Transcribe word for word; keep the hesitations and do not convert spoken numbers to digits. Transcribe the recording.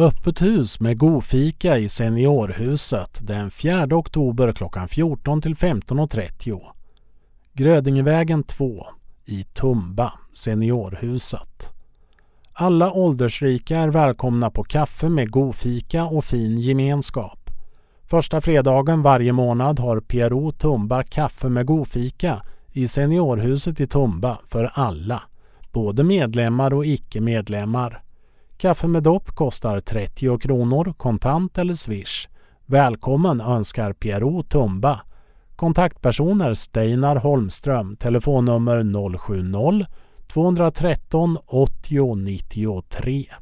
Öppet hus med godfika i Seniorhuset den fjärde oktober klockan fjorton till femton och trettio. Grödingevägen två i Tumba, Seniorhuset. Alla åldersrika är välkomna på kaffe med godfika och fin gemenskap. Första fredagen varje månad har P R O Tumba kaffe med godfika i Seniorhuset i Tumba för alla, både medlemmar och icke-medlemmar. Kaffe med dopp kostar trettio kronor, kontant eller swish. Välkommen önskar P R O Tumba. Kontaktpersoner Steinar Holmström, telefonnummer noll sju noll två ett tre åttio nittiotre.